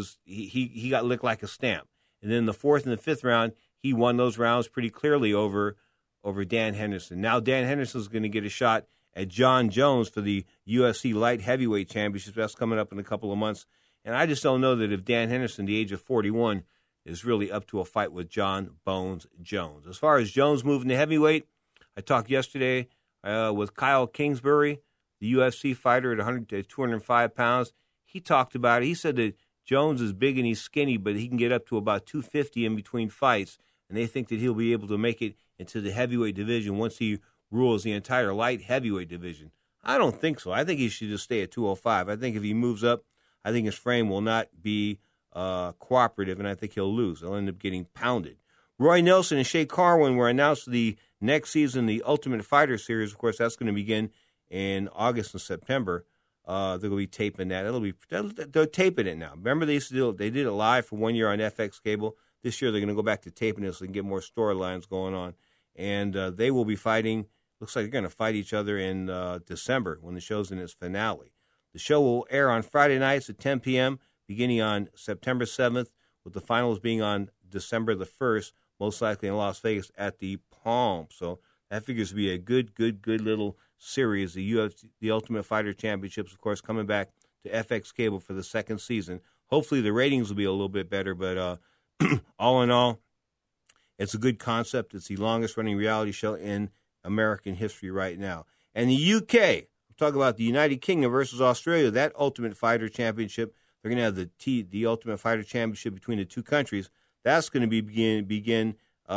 he got licked like a stamp. And then the 4th and the 5th round, he won those rounds pretty clearly over Dan Henderson. Now Dan Henderson is going to get a shot at John Jones for the UFC Light Heavyweight Championship. That's coming up in a couple of months. And I just don't know that if Dan Henderson, the age of 41, is really up to a fight with John Bones Jones. As far as Jones moving to heavyweight, I talked yesterday with Kyle Kingsbury, the UFC fighter at 205 pounds. He talked about it. He said that Jones is big and he's skinny, but he can get up to about 250 in between fights, and they think that he'll be able to make it into the heavyweight division once he rules the entire light heavyweight division. I don't think so. I think he should just stay at 205. I think if he moves up, I think his frame will not be cooperative, and I think he'll lose. He'll end up getting pounded. Roy Nelson and Shay Carwin were announced the next season, the Ultimate Fighter Series. Of course, that's going to begin in August and September. They're going to be taping that. They're taping it now. Remember, they did it live for 1 year on FX Cable. This year, they're going to go back to taping it so they can get more storylines going on. And they will be fighting. Looks like they're going to fight each other in December when the show's in its finale. The show will air on Friday nights at 10 p.m., beginning on September 7th, with the finals being on December the 1st, most likely in Las Vegas at the Palm. So that figures to be a good little series. The UFC, the Ultimate Fighter Championships, of course, coming back to FX Cable for the second season. Hopefully the ratings will be a little bit better, but all in all, it's a good concept. It's the longest-running reality show in American history right now. And the UK, I'm talking about the United Kingdom versus Australia, that Ultimate Fighter Championship. They're going to have the Ultimate Fighter Championship between the two countries. That's going to begin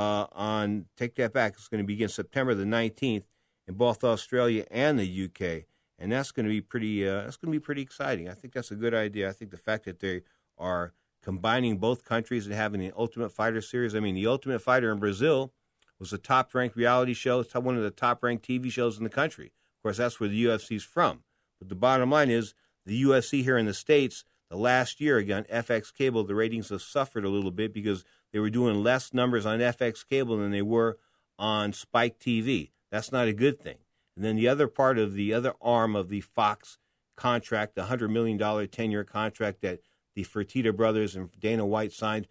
on, take that back, it's going to begin September the 19th in both Australia and the UK. And that's going to be pretty exciting. I think that's a good idea. I think the fact that they are combining both countries and having the Ultimate Fighter series. I mean, the Ultimate Fighter in Brazil was a top-ranked reality show. It's one of the top-ranked TV shows in the country. Of course, that's where the UFC's from. But the bottom line is the UFC here in the States, the last year, again, FX Cable, the ratings have suffered a little bit because they were doing less numbers on FX Cable than they were on Spike TV. That's not a good thing. And then the other part of the other arm of the Fox contract, the $100 million 10-year contract that the Fertitta brothers and Dana White signed,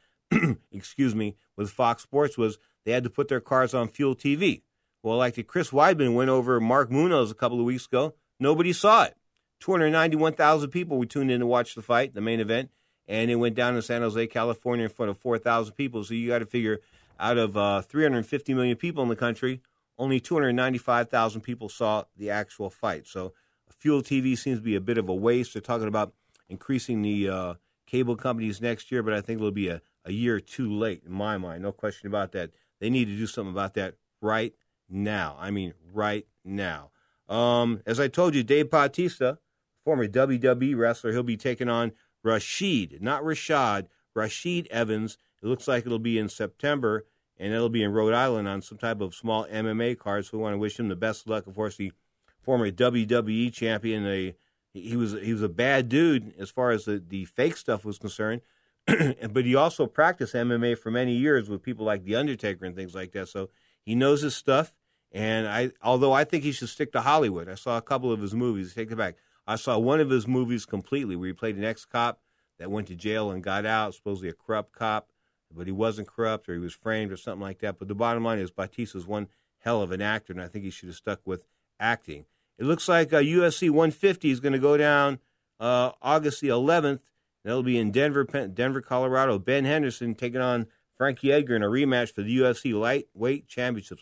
with Fox Sports was they had to put their cars on Fuel TV. Well, like the Chris Weidman went over Mark Munoz a couple of weeks ago, nobody saw it. 291,000 people were tuned in to watch the fight, the main event, and it went down in San Jose, California in front of 4,000 people. So you got to figure out of 350 million people in the country, only 295,000 people saw the actual fight. So Fuel TV seems to be a bit of a waste. They're talking about increasing the cable companies next year, but I think it'll be a year too late in my mind. No question about that. They need to do something about that right now. I mean, right now. As I told you, Dave Bautista, former WWE wrestler, he'll be taking on Rashid Evans. It looks like it'll be in September and it'll be in Rhode Island on some type of small MMA card. So we want to wish him the best of luck. Of course, the former WWE champion, he was a bad dude as far as the fake stuff was concerned, but he also practiced MMA for many years with people like The Undertaker and things like that. So he knows his stuff. And although I think he should stick to Hollywood, I saw a couple of his movies. Take it back. I saw one of his movies completely where he played an ex-cop that went to jail and got out, supposedly a corrupt cop, but he wasn't corrupt or he was framed or something like that. But the bottom line is Batista's one hell of an actor, and I think he should have stuck with acting. It looks like UFC 150 is going to go down August the 11th. That'll be in Denver, Colorado. Ben Henderson taking on Frankie Edgar in a rematch for the UFC lightweight championships,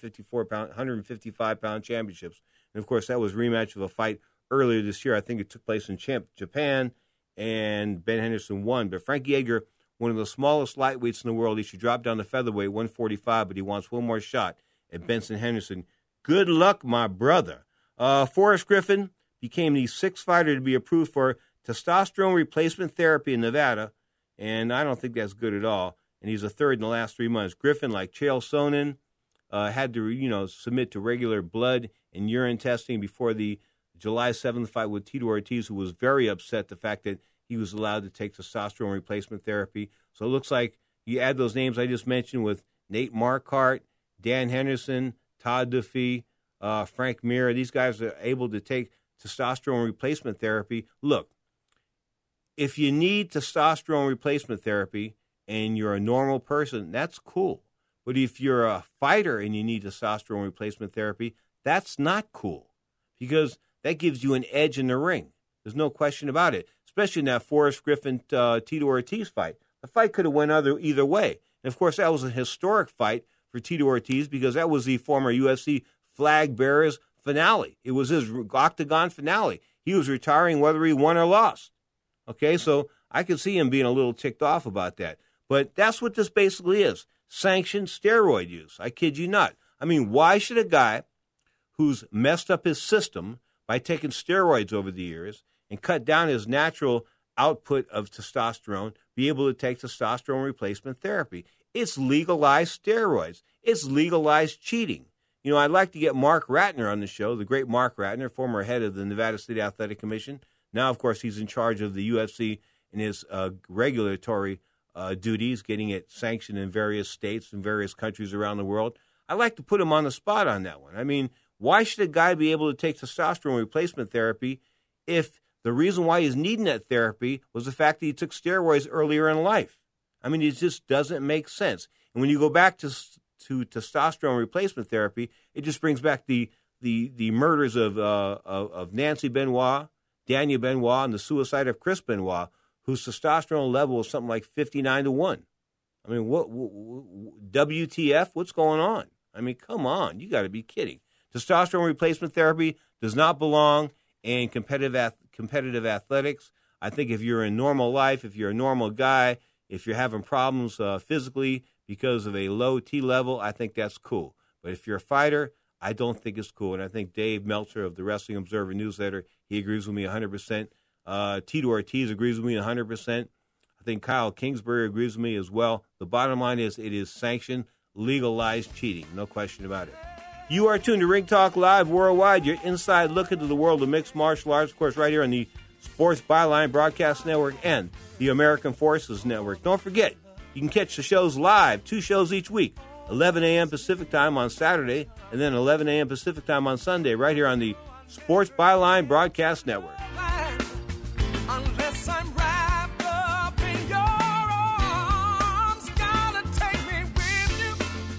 155-pound championships. And, of course, that was a rematch of a fight earlier this year. I think it took place in Japan, and Ben Henderson won. But Frankie Edgar, one of the smallest lightweights in the world, he should drop down to featherweight, 145, but he wants one more shot at Benson Henderson. Good luck, my brother. Forrest Griffin became the sixth fighter to be approved for testosterone replacement therapy in Nevada, and I don't think that's good at all. And he's a third in the last 3 months. Griffin, like Chael Sonnen, had to, submit to regular blood and urine testing before the July 7th fight with Tito Ortiz, who was very upset the fact that he was allowed to take testosterone replacement therapy. So it looks like you add those names I just mentioned with Nate Marquardt, Dan Henderson, Todd Duffy, Frank Mir. These guys are able to take testosterone replacement therapy. Look, if you need testosterone replacement therapy and you're a normal person, that's cool. But if you're a fighter and you need testosterone replacement therapy, that's not cool because that gives you an edge in the ring. There's no question about it, especially in that Forrest Griffin Tito Ortiz fight. The fight could have went either way. And, of course, that was a historic fight for Tito Ortiz because that was the former UFC flag bearer's finale. It was his octagon finale. He was retiring whether he won or lost. Okay, so I could see him being a little ticked off about that. But that's what this basically is, sanctioned steroid use. I kid you not. I mean, why should a guy who's messed up his system by taking steroids over the years and cut down his natural output of testosterone be able to take testosterone replacement therapy? It's legalized steroids. It's legalized cheating. I'd like to get Mark Ratner on the show, the great Mark Ratner, former head of the Nevada State Athletic Commission. Now, of course, he's in charge of the UFC and his regulatory duties, getting it sanctioned in various states and various countries around the world. I'd like to put him on the spot on that one. I mean, why should a guy be able to take testosterone replacement therapy if the reason why he's needing that therapy was the fact that he took steroids earlier in life? I mean, it just doesn't make sense. And when you go back to testosterone replacement therapy, it just brings back the murders of Nancy Benoit, Daniel Benoit, and the suicide of Chris Benoit, whose testosterone level was something like 59-1. I mean, what WTF? What's going on? I mean, come on. You got to be kidding. Testosterone replacement therapy does not belong in competitive athletics. I think if you're in normal life, if you're a normal guy, if you're having problems physically because of a low T level, I think that's cool. But if you're a fighter, I don't think it's cool. And I think Dave Meltzer of the Wrestling Observer newsletter, he agrees with me 100%. Tito Ortiz agrees with me 100%. I think Kyle Kingsbury agrees with me as well. The bottom line is it is sanctioned, legalized cheating. No question about it. You are tuned to Ring Talk Live Worldwide, your inside look into the world of mixed martial arts, of course, right here on the Sports Byline Broadcast Network and the American Forces Network. Don't forget, you can catch the shows live, 2 shows each week, 11 a.m. Pacific Time on Saturday and then 11 a.m. Pacific Time on Sunday, right here on the Sports Byline Broadcast Network. Unless I'm wrapped up in your arms, gotta take me with you.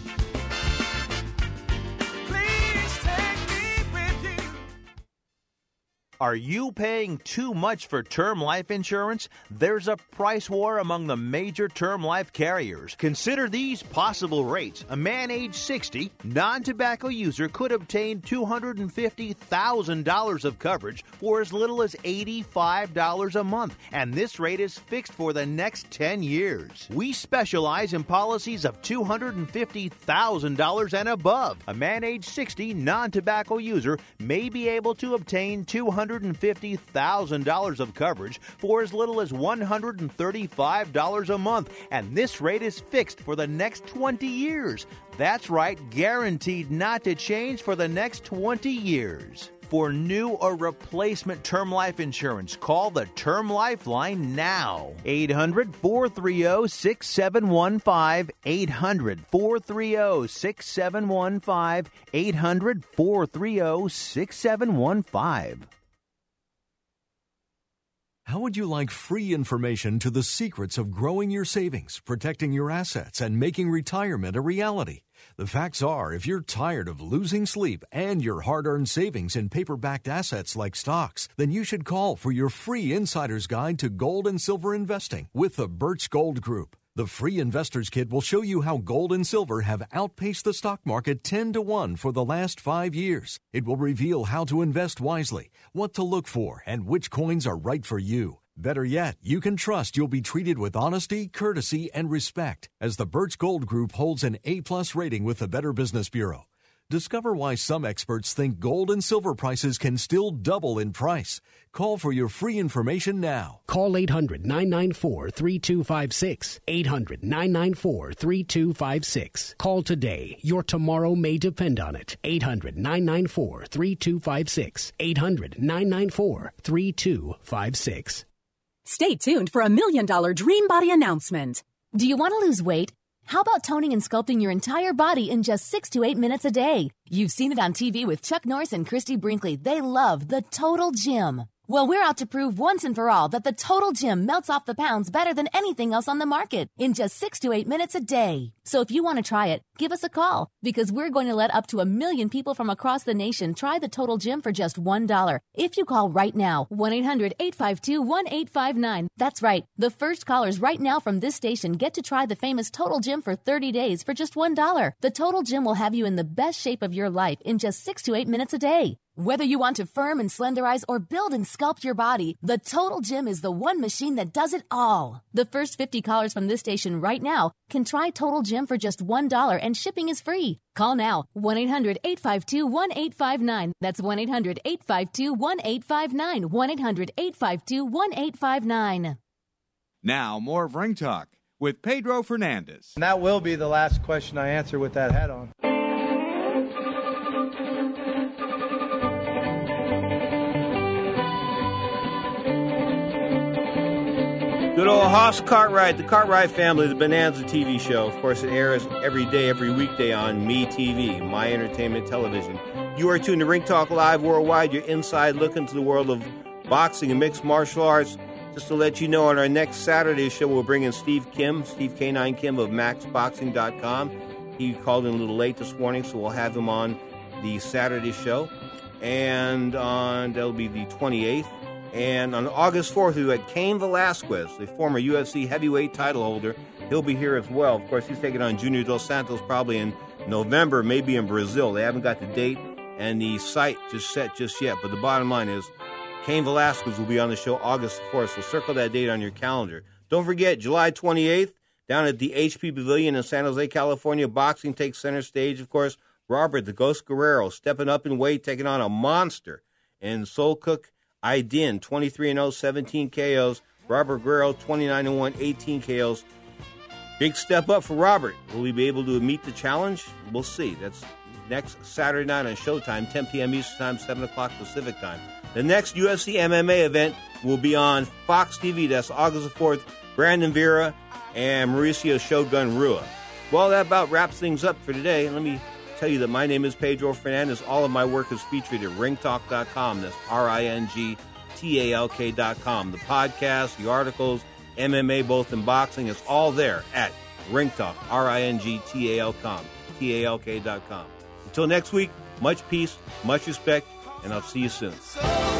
Please take me with you. Are you paying too much for term life insurance? There's a price war among the major term life carriers. Consider these possible rates. A man age 60, non-tobacco user could obtain $250,000 of coverage for as little as $85 a month, and this rate is fixed for the next 10 years. We specialize in policies of $250,000 and above. A man age 60, non-tobacco user may be able to obtain $250,000 $150,000 of coverage for as little as $135 a month. And this rate is fixed for the next 20 years. That's right, guaranteed not to change for the next 20 years. For new or replacement term life insurance, call the Term Life Line now. 800-430-6715. 800-430-6715. 800-430-6715. How would you like free information to the secrets of growing your savings, protecting your assets, and making retirement a reality? The facts are, if you're tired of losing sleep and your hard-earned savings in paper-backed assets like stocks, then you should call for your free Insider's Guide to Gold and Silver Investing with the Birch Gold Group. The free Investor's Kit will show you how gold and silver have outpaced the stock market 10-1 for the last 5 years. It will reveal how to invest wisely, what to look for, and which coins are right for you. Better yet, you can trust you'll be treated with honesty, courtesy, and respect, as the Birch Gold Group holds an A+ rating with the Better Business Bureau. Discover why some experts think gold and silver prices can still double in price. Call for your free information now. Call 800-994-3256. 800-994-3256. Call today. Your tomorrow may depend on it. 800-994-3256. 800-994-3256. Stay tuned for $1 million Dream Body announcement. Do you want to lose weight? How about toning and sculpting your entire body in just 6 to 8 minutes a day? You've seen it on TV with Chuck Norris and Christy Brinkley. They love the Total Gym. Well, we're out to prove once and for all that the Total Gym melts off the pounds better than anything else on the market in just 6 to 8 minutes a day. So if you want to try it, give us a call, because we're going to let up to 1 million people from across the nation try the Total Gym for just $1. If you call right now, 1-800-852-1859. That's right. The first callers right now from this station get to try the famous Total Gym for 30 days for just $1. The Total Gym will have you in the best shape of your life in just 6 to 8 minutes a day. Whether you want to firm and slenderize or build and sculpt your body, the Total Gym is the one machine that does it all. The first 50 callers from this station right now can try Total Gym for just $1, and shipping is free. Call now, 1-800-852-1859. That's 1-800-852-1859. 1-800-852-1859. Now, more of Ring Talk with Pedro Fernandez. And that will be the last question I answer with that hat on. Good old Hoss Cartwright, the Cartwright Family, the Bonanza TV show. Of course, it airs every day, every weekday on MeTV, My Entertainment Television. You are tuned to Ring Talk Live Worldwide, your inside look into the world of boxing and mixed martial arts. Just to let you know, on our next Saturday show, we'll bring in Steve K9 Kim of MaxBoxing.com. He called in a little late this morning, so we'll have him on the Saturday show. And that'll be the 28th. And on August 4th, we had Cain Velasquez, the former UFC heavyweight title holder. He'll be here as well. Of course, he's taking on Junior Dos Santos probably in November, maybe in Brazil. They haven't got the date and the site just set just yet. But the bottom line is, Cain Velasquez will be on the show August 4th, so circle that date on your calendar. Don't forget, July 28th, down at the HP Pavilion in San Jose, California, boxing takes center stage. Of course, Robert the Ghost Guerrero stepping up in weight, taking on a monster. And Soul Cook Aydin, 23-0, 17 KOs. Robert Guerrero, 29-1, 18 KOs. Big step up for Robert. Will he be able to meet the challenge? We'll see. That's next Saturday night on Showtime, 10 p.m. Eastern Time, 7 o'clock Pacific Time. The next UFC MMA event will be on Fox TV. That's August 4th. Brandon Vera and Mauricio Shogun Rua. Well, that about wraps things up for today. Let me tell you that my name is Pedro Fernandez. All of my work is featured at ringtalk.com. That's RINGTALK.com. The podcast, the articles, MMA, both in boxing, it's all there at ringtalk, RINGTALK.com. Until next week, much peace, much respect, and I'll see you soon.